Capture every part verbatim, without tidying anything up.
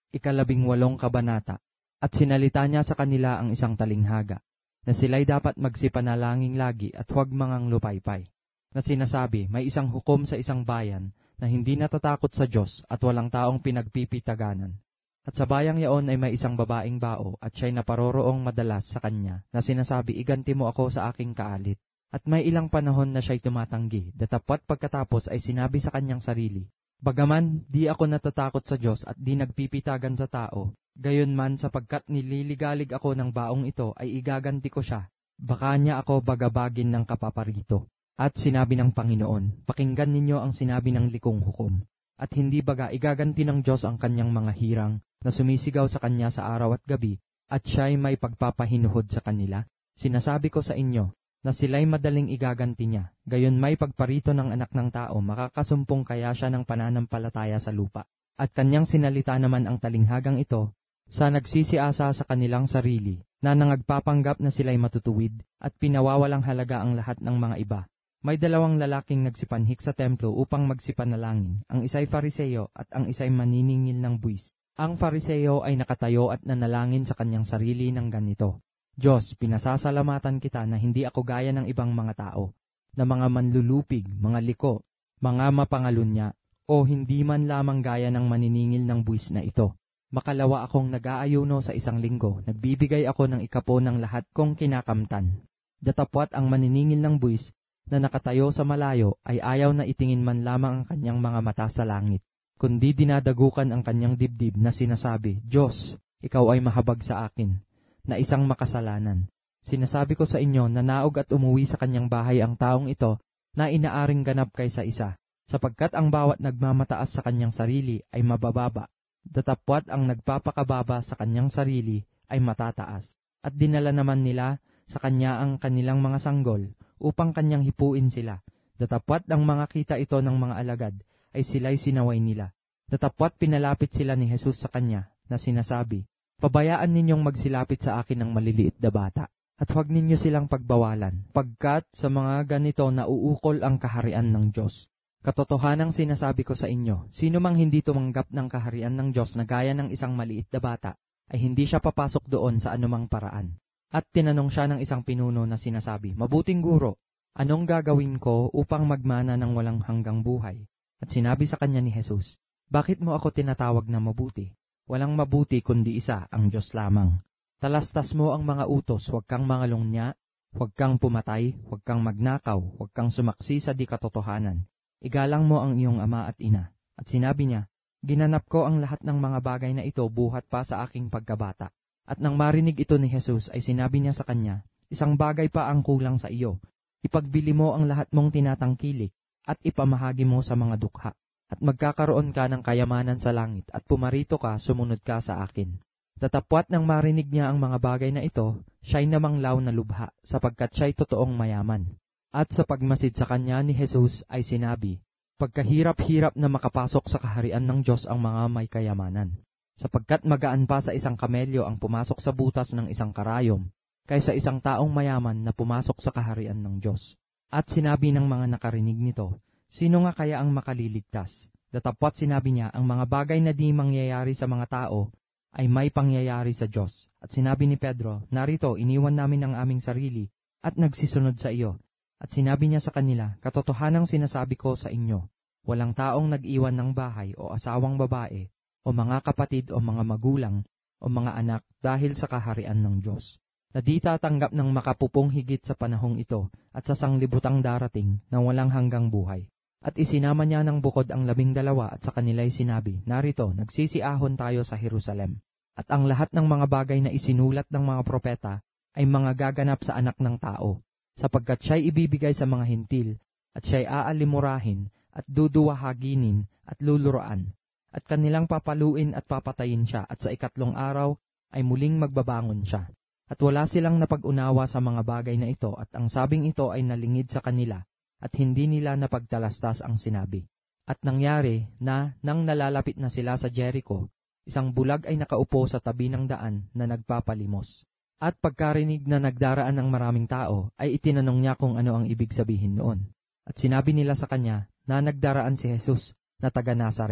ikalabing walong kabanata. At sinalita niya sa kanila ang isang talinghaga, na sila'y dapat magsipanalangin lagi at huwag mangang lupaypay. Na sinasabi, may isang hukom sa isang bayan na hindi natatakot sa Diyos at walang taong pinagpipitaganan. At sa bayang yaon ay may isang babaeng bao at siya'y naparoroong madalas sa kanya na sinasabi, iganti mo ako sa aking kaalit. At may ilang panahon na siya'y tumatanggi, datapwat pagkatapos ay sinabi sa kanyang sarili, bagaman di ako natatakot sa Diyos at di nagpipitagan sa tao, gayon man sapagkat nililigalig ako ng baong ito ay igaganti ko siya, baka niya ako bagabagin ng kapaparito. At sinabi ng Panginoon, pakinggan ninyo ang sinabi ng likong hukom. At hindi baga igaganti ng Diyos ang kanyang mga hirang na sumisigaw sa kanya sa araw at gabi, at siya'y may pagpapahinuhod sa kanila? Sinasabi ko sa inyo, na sila'y madaling igaganti niya, gayon may pagparito ng anak ng tao, makakasumpong kaya siya ng pananampalataya sa lupa. At kanyang sinalita naman ang talinghagang ito, sa nagsisiasa sa kanilang sarili, na nangagpapanggap na sila'y matutuwid, at pinawawalang halaga ang lahat ng mga iba. May dalawang lalaking nagsipanhik sa templo upang magsipanalangin, ang isa'y Fariseo at ang isa'y maniningil ng buwis. Ang Fariseo ay nakatayo at nanalangin sa kanyang sarili ng ganito, Diyos, pinasasalamatan kita na hindi ako gaya ng ibang mga tao, na mga manlulupig, mga liko, mga mapangalunya, o hindi man lamang gaya ng maniningil ng buwis na ito. Makalawa akong nag-aayuno sa isang linggo, nagbibigay ako ng ikapo ng lahat kong kinakamtan. Datapwat ang maniningil ng buwis, na nakatayo sa malayo ay ayaw na itingin man lamang ang kanyang mga mata sa langit, kundi dinadagukan ang kanyang dibdib na sinasabi, Diyos, ikaw ay mahabag sa akin, na isang makasalanan. Sinasabi ko sa inyo na naog at umuwi sa kanyang bahay ang taong ito na inaaring ganap kaysa isa, sapagkat ang bawat nagmamataas sa kanyang sarili ay mabababa, datapwat ang nagpapakababa sa kanyang sarili ay matataas. At dinala naman nila sa kanya ang kanilang mga sanggol, upang kanyang hipuin sila. Datapwat ang mga kita ito ng mga alagad, ay sila'y sinaway nila. Datapwat pinalapit sila ni Jesus sa kanya, na sinasabi, pabayaan ninyong magsilapit sa akin ng maliliit na bata, at huwag ninyo silang pagbawalan, pagkat sa mga ganito nauukol ang kaharian ng Diyos. Katotohanang sinasabi ko sa inyo, sino mang hindi tumanggap ng kaharian ng Diyos na gaya ng isang maliit na bata, ay hindi siya papasok doon sa anumang paraan. At tinanong siya ng isang pinuno na sinasabi, mabuting guro, anong gagawin ko upang magmana ng walang hanggang buhay? At sinabi sa kanya ni Jesus, bakit mo ako tinatawag na mabuti? Walang mabuti kundi isa, ang Diyos lamang. Talastas mo ang mga utos, huwag kang mangalungnya, huwag kang pumatay, huwag kang magnakaw, huwag kang sumaksi sa di katotohanan. Igalang mo ang iyong ama at ina. At sinabi niya, ginanap ko ang lahat ng mga bagay na ito buhat pa sa aking pagkabata. At nang marinig ito ni Jesus ay sinabi niya sa kanya, isang bagay pa ang kulang sa iyo. Ipagbili mo ang lahat mong tinatangkilik at ipamahagi mo sa mga dukha. At magkakaroon ka ng kayamanan sa langit at pumarito ka, sumunod ka sa akin. Datapwat nang marinig niya ang mga bagay na ito, siya'y namanglaw na lubha, sapagkat siya'y totoong mayaman. At sa pagmasid sa kanya ni Jesus ay sinabi, pagkahirap-hirap na makapasok sa kaharian ng Diyos ang mga may kayamanan. Sapagkat magaan pa sa isang kamelyo ang pumasok sa butas ng isang karayom, kaysa isang taong mayaman na pumasok sa kaharian ng Diyos. At sinabi ng mga nakarinig nito, sino nga kaya ang makaliligtas? Datapwat sinabi niya, ang mga bagay na di mangyayari sa mga tao, ay may pangyayari sa Diyos. At sinabi ni Pedro, narito, iniwan namin ang aming sarili, at nagsisunod sa iyo. At sinabi niya sa kanila, katotohanang sinasabi ko sa inyo, walang taong nag-iwan ng bahay o asawang babae, o mga kapatid o mga magulang, o mga anak dahil sa kaharian ng Diyos, na di tatanggap ng makapupong higit sa panahong ito at sa sanglibutang darating na walang hanggang buhay. At isinama niya ng bukod ang labing dalawa at sa kanila'y sinabi, narito, nagsisiahon tayo sa Jerusalem, at ang lahat ng mga bagay na isinulat ng mga propeta ay mga gaganap sa anak ng tao, sapagkat siya'y ibibigay sa mga hintil, at siya'y aalimurahin, at duduwahaginin, at luluroan, at kanilang papaluin at papatayin siya, at sa ikatlong araw ay muling magbabangon siya. At wala silang napag-unawa sa mga bagay na ito, at ang sabing ito ay nalingid sa kanila, at hindi nila napagtalastas ang sinabi. At nangyari na, nang nalalapit na sila sa Jericho, isang bulag ay nakaupo sa tabi ng daan na nagpapalimos. At pagkarinig na nagdaraan ng maraming tao, ay itinanong niya kung ano ang ibig sabihin noon. At sinabi nila sa kanya na nagdaraan si Jesus na taga Nazaret.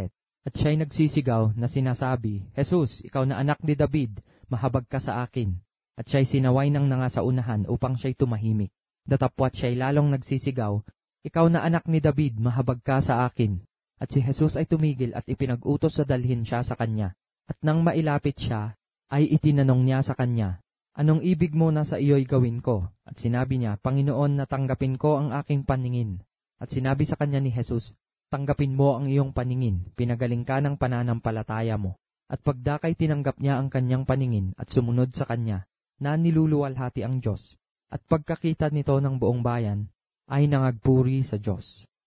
At siya'y nagsisigaw na sinasabi, Jesus, ikaw na anak ni David, mahabag ka sa akin. At siya'y sinaway ng nanga sa unahan upang siya'y tumahimik. Datapwat siya'y lalong nagsisigaw, ikaw na anak ni David, mahabag ka sa akin. At si Jesus ay tumigil at ipinag-utos sa dalhin siya sa kanya. At nang mailapit siya, ay itinanong niya sa kanya, anong ibig mo na sa iyo'y gawin ko? At sinabi niya, Panginoon, natanggapin ko ang aking paningin. At sinabi sa kanya ni Jesus, tanggapin mo ang iyong paningin, pinagaling ka ng pananampalataya mo. At pagdakay tinanggap niya ang kanyang paningin at sumunod sa kanya, na niluluwalhati ang Diyos. At pagkakita nito ng buong bayan, ay nangagpuri sa Diyos.